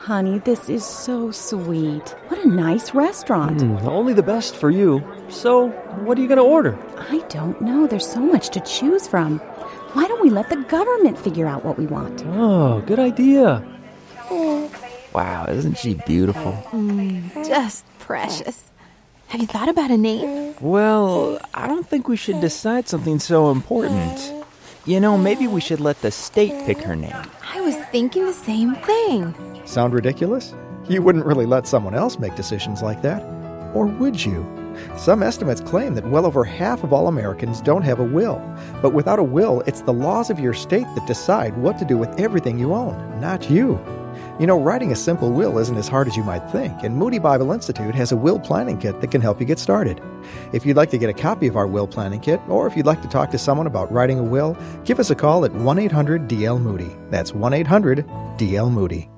honey, this is so sweet. What a nice restaurant. Only the best for you. So, what are you going to order? I don't know. There's so much to choose from. Why don't we let the government figure out what we want? Oh, good idea. Wow, isn't she beautiful? Just precious. Have you thought about a name? Well, I don't think we should decide something so important. You know, maybe we should let the state pick her name. I was thinking the same thing. Sound ridiculous? You wouldn't really let someone else make decisions like that. Or would you? Some estimates claim that well over half of all Americans don't have a will. But without a will, it's the laws of your state that decide what to do with everything you own, not you. You know, writing a simple will isn't as hard as you might think, and Moody Bible Institute has a will planning kit that can help you get started. If you'd like to get a copy of our will planning kit, or if you'd like to talk to someone about writing a will, give us a call at 1-800-DL-MOODY. That's 1-800-DL-MOODY.